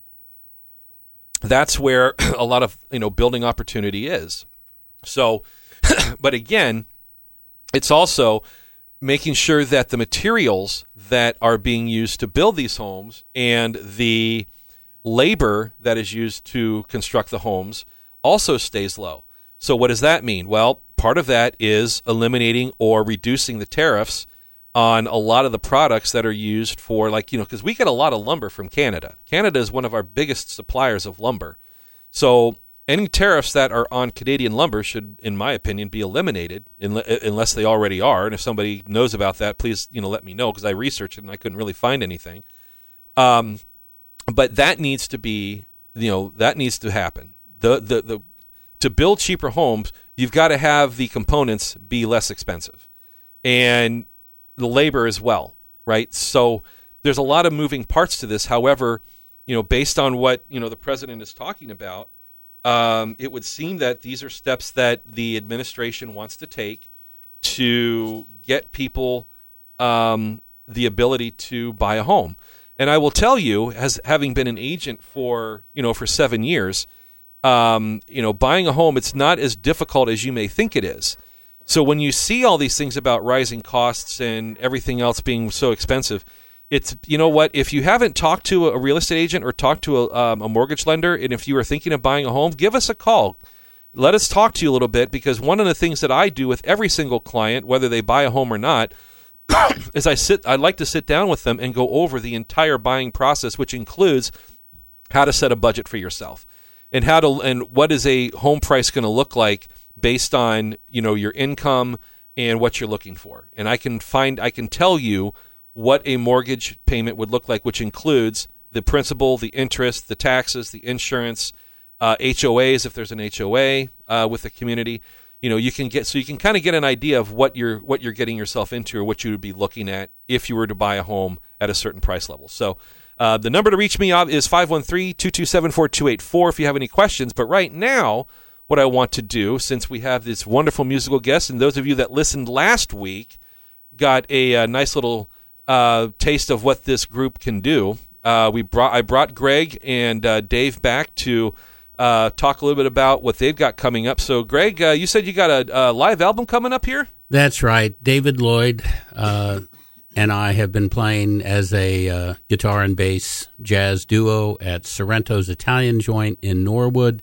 That's where a lot of, you know, building opportunity is. So, but again, it's also making sure that the materials that are being used to build these homes and the labor that is used to construct the homes also stays low. So what does that mean? Well, part of that is eliminating or reducing the tariffs on a lot of the products that are used for, like, you know, because we get a lot of lumber from Canada. Canada is one of our biggest suppliers of lumber. So any tariffs that are on Canadian lumber should, in my opinion, be eliminated unless they already are. And if somebody knows about that, please, you know, let me know, because I researched it and I couldn't really find anything. Um, but that needs to be, you know, that needs to happen. The the the to build cheaper homes, you've got to have the components be less expensive, and the labor as well, right? So there's a lot of moving parts to this. However, you know, based on what, you know, the president is talking about, um, it would seem that these are steps that the administration wants to take to get people um, the ability to buy a home. And I will tell you, as having been an agent for, you know, for seven years, um, you know, buying a home, it's not as difficult as you may think it is. So when you see all these things about rising costs and everything else being so expensive, it's, you know what, if you haven't talked to a real estate agent or talked to a, um, a mortgage lender, and if you are thinking of buying a home, give us a call. Let us talk to you a little bit, because one of the things that I do with every single client, whether they buy a home or not, is I sit, I like to sit down with them and go over the entire buying process, which includes how to set a budget for yourself and how to, and what is a home price going to look like based on, you know, your income and what you're looking for. And I can find, I can tell you what a mortgage payment would look like, which includes the principal, the interest, the taxes, the insurance, uh, H O As, if there's an H O A uh, with the community. You know, you can get, so you can kind of get an idea of what you're, what you're getting yourself into, or what you would be looking at if you were to buy a home at a certain price level. So uh, the number to reach me is five one three, two two seven, four two eight four if you have any questions. But right now, what I want to do, since we have this wonderful musical guest, and those of you that listened last week got a, a nice little uh, taste of what this group can do. Uh, we brought I brought Greg and uh, Dave back to uh, talk a little bit about what they've got coming up. So, Greg, uh, you said you got a, a live album coming up here? That's right. David Lloyd uh, and I have been playing as a uh, guitar and bass jazz duo at Sorrento's Italian Joint in Norwood.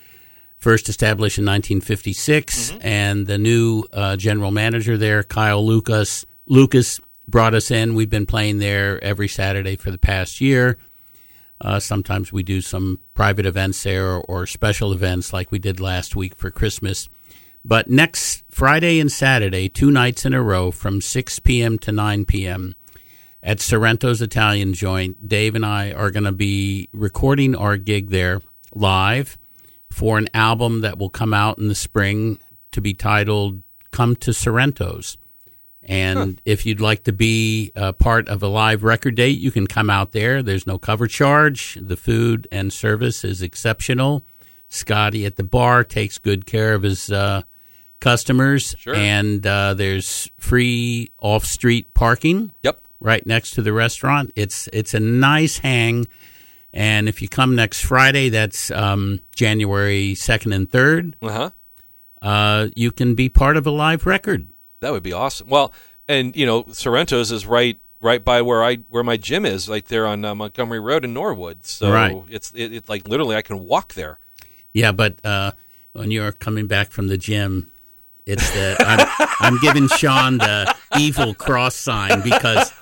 First established in nineteen fifty-six, mm-hmm. and the new uh, general manager there, Kyle Lucas, Lucas, brought us in. We've been playing there every Saturday for the past year. Uh, sometimes we do some private events there, or, or special events like we did last week for Christmas. But next Friday and Saturday, two nights in a row from six p.m. to nine p.m. at Sorrento's Italian Joint, Dave and I are going to be recording our gig there live for an album that will come out in the spring to be titled Come to Sorrento's. And huh. if you'd like to be a part of a live record date, you can come out there. There's no cover charge. The food and service is exceptional. Scotty at the bar takes good care of his uh, customers. Sure. And uh, there's free off-street parking. Yep. Right next to the restaurant. It's it's a nice hang. And if you come next Friday, that's um, January second and third, uh-huh. uh, you can be part of a live record. That would be awesome. Well, and, you know, Sorrento's is right right by where I where my gym is, right there on uh, Montgomery Road in Norwood. So right. it's it, it's like literally I can walk there. Yeah, but uh, when you're coming back from the gym, it's the I'm, I'm giving Sean the evil cross sign, because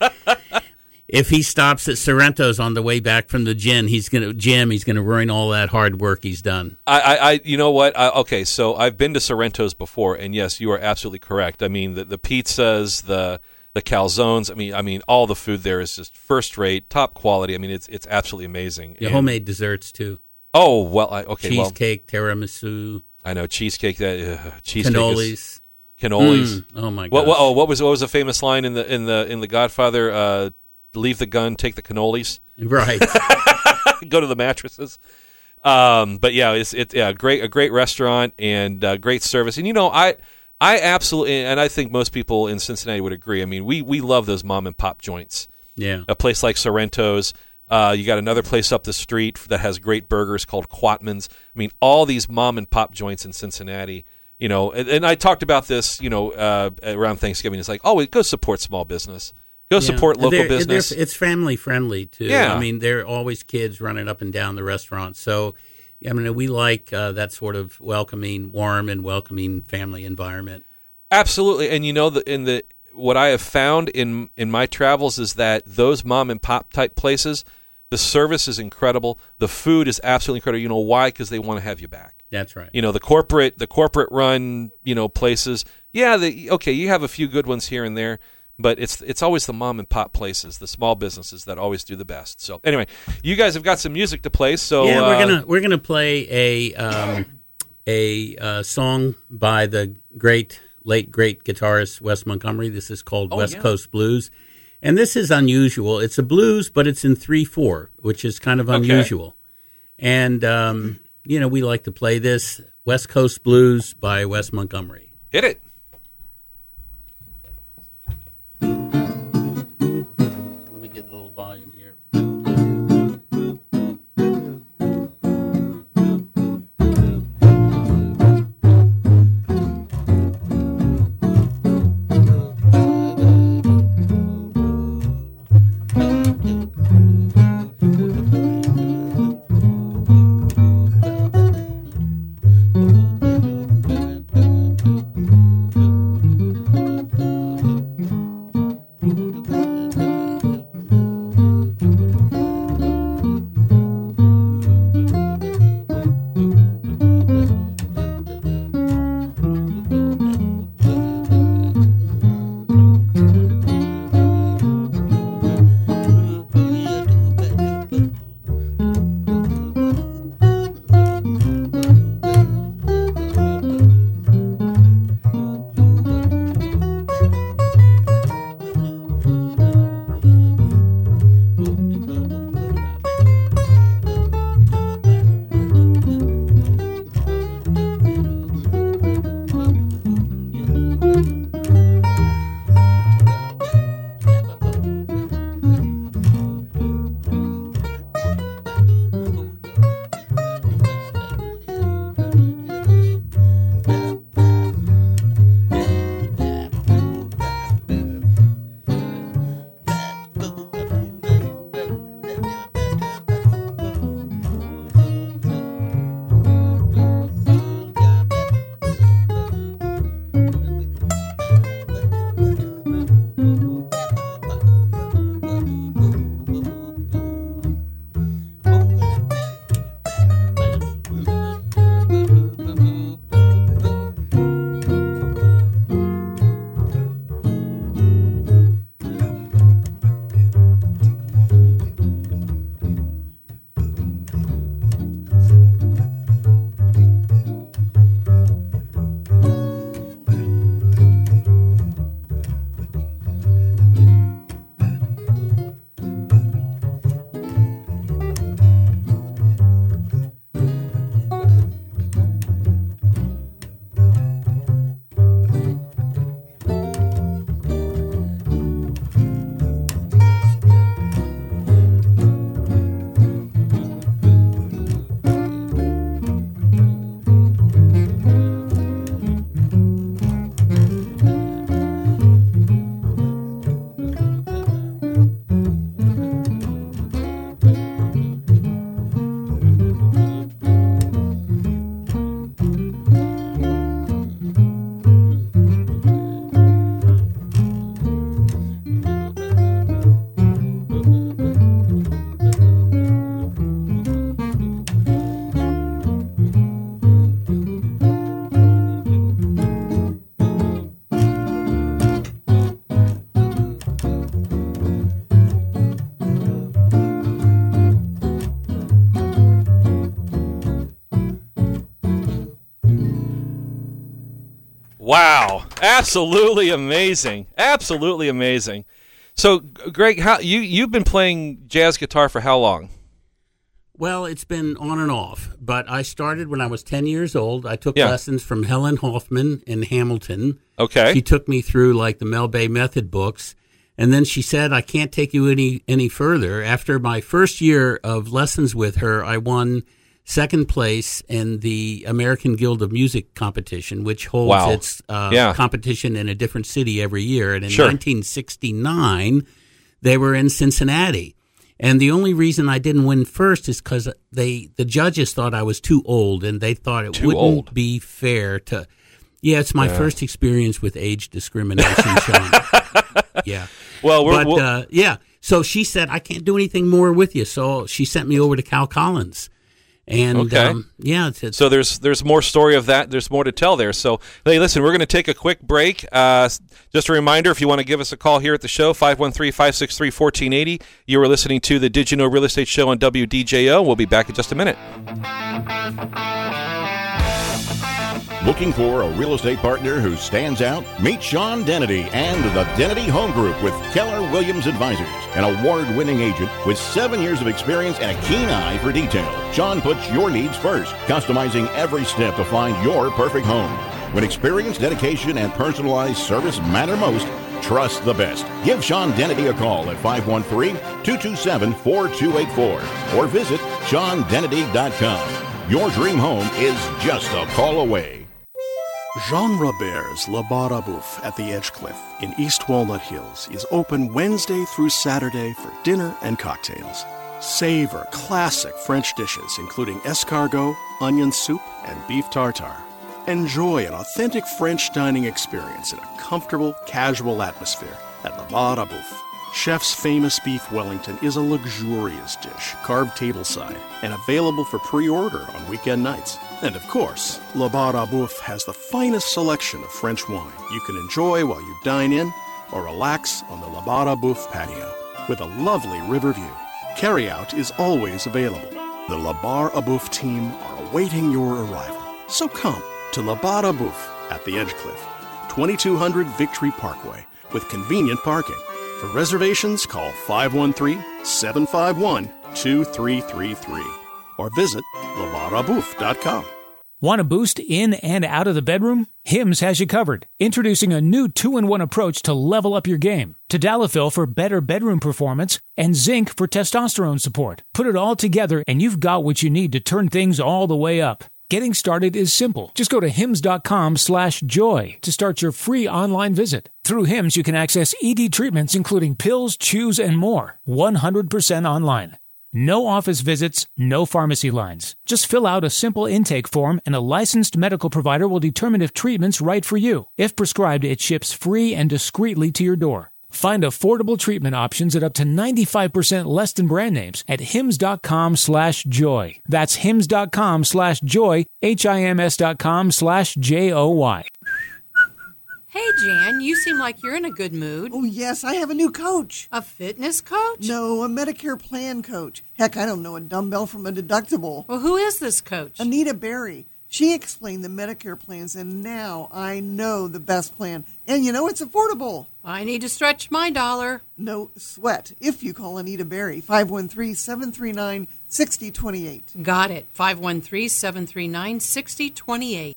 if he stops at Sorrento's on the way back from the gym, he's gonna gym. He's gonna ruin all that hard work he's done. I, I, I you know what? I, okay, so I've been to Sorrento's before, and yes, you are absolutely correct. I mean, the, the pizzas, the the calzones. I mean, I mean, all the food there is just first rate, top quality. I mean, it's it's absolutely amazing. The and, homemade desserts too. Oh well, I, okay, cheesecake, well, tiramisu. I know cheesecake. That uh, cheesecake cannolis. Is, cannolis. Mm, oh my god. What, what, oh, what was what was the famous line in the in the in the Godfather? Uh, leave the gun, take the cannolis. Right. Go to the mattresses. Um, but yeah, it's it yeah great a great restaurant and uh, great service. And you know, I I absolutely, and I think most people in Cincinnati would agree. I mean, we we love those mom and pop joints. Yeah. A place like Sorrento's. Uh, you got another place up the street that has great burgers called Quatman's. I mean, all these mom and pop joints in Cincinnati. You know, and, and I talked about this. You know, uh, around Thanksgiving, it's like, oh, go support small business. Go yeah. support local they're, business. They're, it's family friendly too. Yeah. I mean, there are always kids running up and down the restaurant. So, I mean, we like uh, that sort of welcoming, warm, and welcoming family environment. Absolutely, and you know, the, in the what I have found in in my travels is that those mom and pop type places, the service is incredible. The food is absolutely incredible. You know why? Because they want to have you back. That's right. You know, the corporate the corporate run, you know, places. Yeah, the, okay, you have a few good ones here and there, but it's it's always the mom and pop places, the small businesses that always do the best. So anyway, you guys have got some music to play. So yeah, we're uh, gonna we're gonna play a um, a uh, song by the great late great guitarist Wes Montgomery. This is called oh, West yeah. Coast Blues. And this is unusual. It's a blues, but it's in three four, which is kind of unusual. Okay. And, um, you know, we like to play this. West Coast Blues by Wes Montgomery. Hit it. Let me get a little volume here. Wow. Absolutely amazing. Absolutely amazing. So, Greg, how you, you've been playing jazz guitar for how long? Well, it's been on and off, but I started when I was ten years old. I took Yeah. lessons from Helen Hoffman in Hamilton. Okay. She took me through like the Mel Bay Method books, and then she said, I can't take you any, any further. After my first year of lessons with her, I won second place in the American Guild of Music competition, which holds Wow. its uh, Yeah. competition in a different city every year. And in Sure. nineteen sixty-nine, they were in Cincinnati. And the only reason I didn't win first is because they the judges thought I was too old, and they thought it Too wouldn't old. be fair to. Yeah, it's my Yeah. first experience with age discrimination, Sean. Yeah. Well, we're, but we'll, uh, yeah, so she said I can't do anything more with you, so she sent me over to Cal Collins, and Okay. um, yeah, it's, it's so there's there's more story of that. There's more to tell there. So, hey, listen, we're going to take a quick break. Uh, just a reminder, if you want to give us a call here at the show, five one three, five six three, one four eight zero. You are listening to the Did You Know Real Estate Show on W D J O. We'll be back in just a minute. Looking for a real estate partner who stands out? Meet Sean Dennedy and the Dennedy Home Group with Keller Williams Advisors, an award-winning agent with seven years of experience and a keen eye for detail. Sean puts your needs first, customizing every step to find your perfect home. When experience, dedication, and personalized service matter most, trust the best. Give Sean Dennedy a call at five one three, two two seven, four two eight four or visit sean dennedy dot com. Your dream home is just a call away. Jean Robert's La Bar à Bouffe at the Edgecliff in East Walnut Hills is open Wednesday through Saturday for dinner and cocktails. Savor classic French dishes including escargot, onion soup, and beef tartare. Enjoy an authentic French dining experience in a comfortable, casual atmosphere at La Bar à Bouffe. Chef's famous beef Wellington is a luxurious dish, carved tableside, and available for pre-order on weekend nights. And of course, La Bar à Bouffe has the finest selection of French wine you can enjoy while you dine in or relax on the La Bar à Bouffe patio with a lovely river view. Carryout is always available. The La Bar à Bouffe team are awaiting your arrival. So come to La Bar à Bouffe at the Edgecliff, twenty-two hundred Victory Parkway, with convenient parking. For reservations, call five one three, seven five one, two three three three or visit la bar à bouffe dot com. Want a boost in and out of the bedroom? Hims has you covered. Introducing a new two-in-one approach to level up your game. Tadalafil for better bedroom performance and zinc for testosterone support. Put it all together and you've got what you need to turn things all the way up. Getting started is simple. Just go to hims.com slash joy to start your free online visit. Through Hims, you can access E D treatments including pills, chews, and more. one hundred percent online. No office visits, no pharmacy lines. Just fill out a simple intake form and a licensed medical provider will determine if treatment's right for you. If prescribed, it ships free and discreetly to your door. Find affordable treatment options at up to ninety-five percent less than brand names at hims.com slash joy. That's hims.com slash joy, H-I-M-S dot com slash J O Y. Hey, Jan, you seem like you're in a good mood. Oh, yes, I have a new coach. A fitness coach? No, a Medicare plan coach. Heck, I don't know a dumbbell from a deductible. Well, who is this coach? Anita Berry. She explained the Medicare plans, and now I know the best plan. And you know, it's affordable. I need to stretch my dollar. No sweat if you call Anita Berry, five one three, seven three nine, six zero two eight. Got it, five one three, seven three nine, six zero two eight.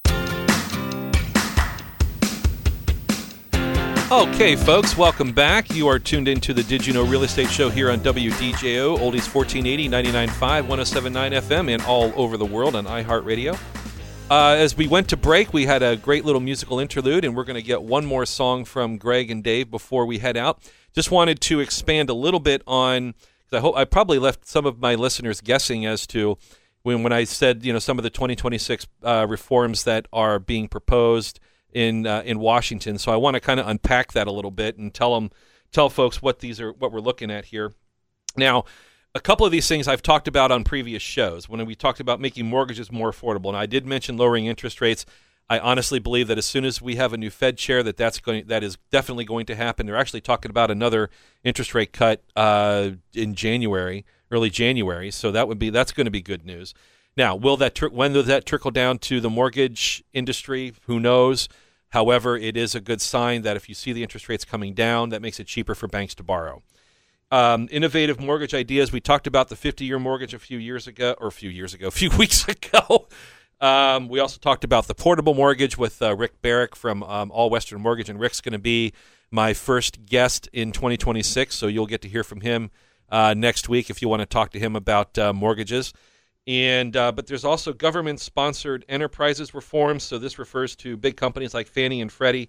Okay, folks, welcome back. You are tuned into the Did You Know Real Estate Show here on W D J O, Oldies fourteen eighty, ninety-nine point five, one oh seven point nine F M, and all over the world on iHeartRadio. Uh, as we went to break, we had a great little musical interlude, and we're going to get one more song from Greg and Dave before we head out. Just wanted to expand a little bit on, because I hope I probably left some of my listeners guessing as to when when I said, you know, some of the twenty twenty-six uh, reforms that are being proposed in uh, in Washington. So I want to kind of unpack that a little bit and tell them, tell folks what these are, what we're looking at here. Now, a couple of these things I've talked about on previous shows when we talked about making mortgages more affordable. And I did mention lowering interest rates. I honestly believe that as soon as we have a new Fed chair, that that's going, that is definitely going to happen. They're actually talking about another interest rate cut uh, in January, early January. So that would be that's going to be good news. Now, will that tr- when will that trickle down to the mortgage industry? Who knows? However, it is a good sign that if you see the interest rates coming down, that makes it cheaper for banks to borrow. Um, innovative mortgage ideas. We talked about the fifty-year mortgage a few years ago, or a few years ago, a few weeks ago. Um, we also talked about the portable mortgage with uh, Rick Barrick from um, All Western Mortgage, and Rick's going to be my first guest in twenty twenty-six, so you'll get to hear from him uh, next week if you want to talk to him about uh, mortgages. And uh, but there's also government-sponsored enterprises reforms, so this refers to big companies like Fannie and Freddie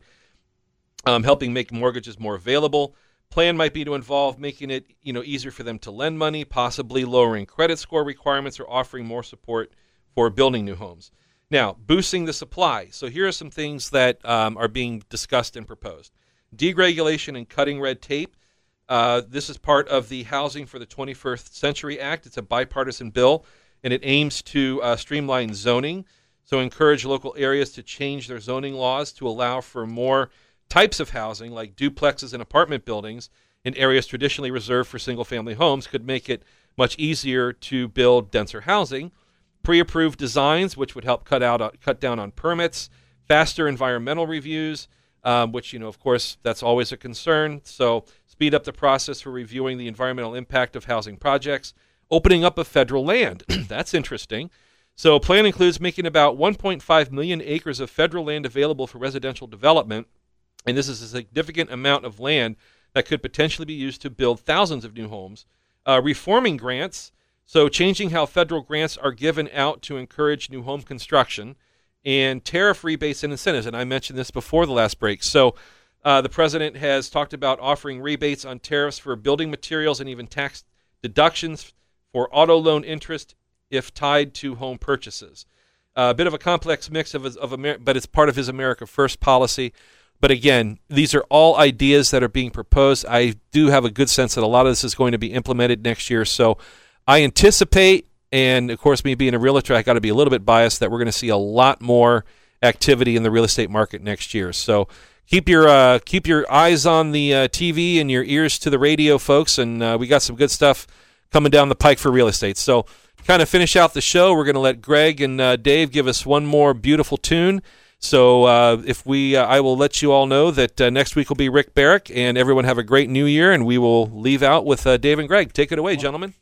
um, helping make mortgages more available. Plan might be to involve making it, you know, easier for them to lend money, possibly lowering credit score requirements or offering more support for building new homes. Now, boosting the supply. So here are some things that um, are being discussed and proposed. Deregulation and cutting red tape. Uh, this is part of the Housing for the twenty-first Century Act. It's a bipartisan bill, and it aims to uh, streamline zoning, so encourage local areas to change their zoning laws to allow for more types of housing, like duplexes and apartment buildings, in areas traditionally reserved for single-family homes, could make it much easier to build denser housing. Pre-approved designs, which would help cut out uh, cut down on permits. Faster environmental reviews, um, which, you know, of course, that's always a concern. So speed up the process for reviewing the environmental impact of housing projects. Opening up of federal land. That's interesting. So plan includes making about one point five million acres of federal land available for residential development. And this is a significant amount of land that could potentially be used to build thousands of new homes. Uh, reforming grants, so changing how federal grants are given out to encourage new home construction. And tariff rebates and incentives, and I mentioned this before the last break. So uh, the president has talked about offering rebates on tariffs for building materials and even tax deductions for auto loan interest if tied to home purchases. Uh, a bit of a complex mix of, of Amer- but it's part of his America First policy. But again, these are all ideas that are being proposed. I do have a good sense that a lot of this is going to be implemented next year. So I anticipate, and of course, me being a realtor, I got to be a little bit biased, that we're going to see a lot more activity in the real estate market next year. So keep your uh, keep your eyes on the uh, T V and your ears to the radio, folks. And uh, we got some good stuff coming down the pike for real estate. So to kind of finish out the show, we're going to let Greg and uh, Dave give us one more beautiful tune. So uh, if we, uh, I will let you all know that uh, next week will be Rick Barrick, and everyone have a great new year, and we will leave out with uh, Dave and Greg. Take it away, gentlemen.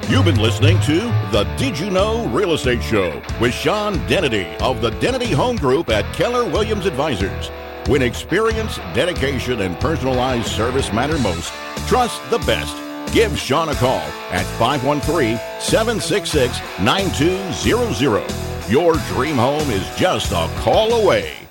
You've been listening to the Did You Know Real Estate Show with Sean Dennedy of the Dennedy Home Group at Keller Williams Advisors. When experience, dedication, and personalized service matter most, trust the best. Give Sean a call at five one three, seven six six, nine two zero zero. Your dream home is just a call away.